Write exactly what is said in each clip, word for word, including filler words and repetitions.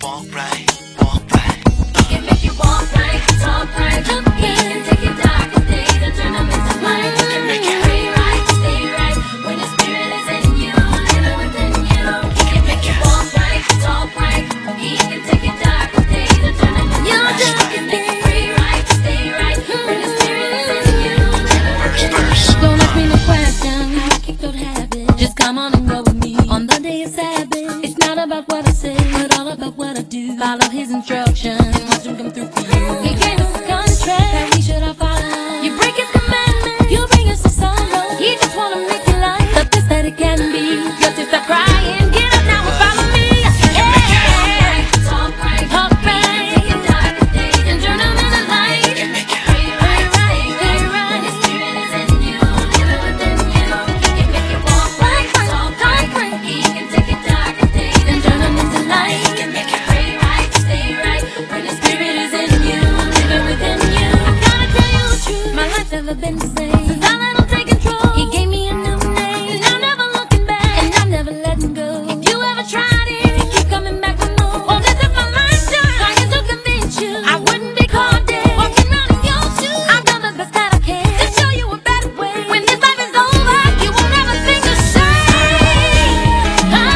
walk right, walk right. He can make you walk right, talk right. He can take your darkest days and turn them into light. He can make you pray right, stay right. When the spirit is in you, living within you. He can make you walk right, talk right. He can take your darkest days and turn them into light. He can make you pray right, stay right. When the spirit is in you, living within you. Don't ask me no questions, I kick those habits. Just come on and go with me on the day of Sabbath. It's not about what I say, but all about what I do. Follow his instructions and watch him come through for you. He gave us a contract that we should all follow. You break his commandments, you bring us to sorrow. He just wanna make your life the best that it can be. Just to stop crying, get up now and follow me. Yeah, Talk right, talk right, take your darkest days and turn them into light. He can make you pray right, stay right. When the spirit is in you, living within you. He can make you walk right, talk right. He can take your darkest days and turn them into light. He can make you pray right, stay right. When the spirit is in you, living within you. Gotta tell you the truth, my life's never been the same since I let him take control. He gave me a new name, and I'm never looking back, and I'm never letting go. If you ever tried it, you keep coming back for more. Oh, this is my lifestyle, trying to convince you I wouldn't be caught dead, walking around in your shoes. I've done the best that I can to show you a better way. When this life is over, you won't have a thing to say. Ah, ah,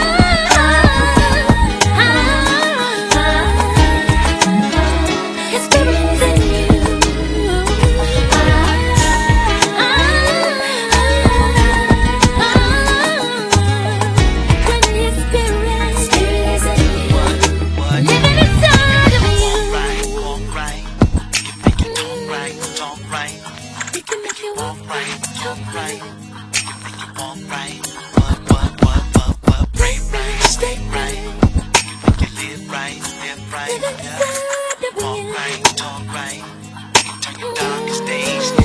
ah, ah. His spirit is in you. When his spirit, spirit is in you, What? living inside of you, Right, walk right. He can make you talk right, talk right. he can make you Walk walk right, talk right. He can make you walk right. What, what, what, what, what? Pray right, stay right. He can make you live right, live right. living Yeah. inside of Walk you. right, talk right. He can turn your darkest days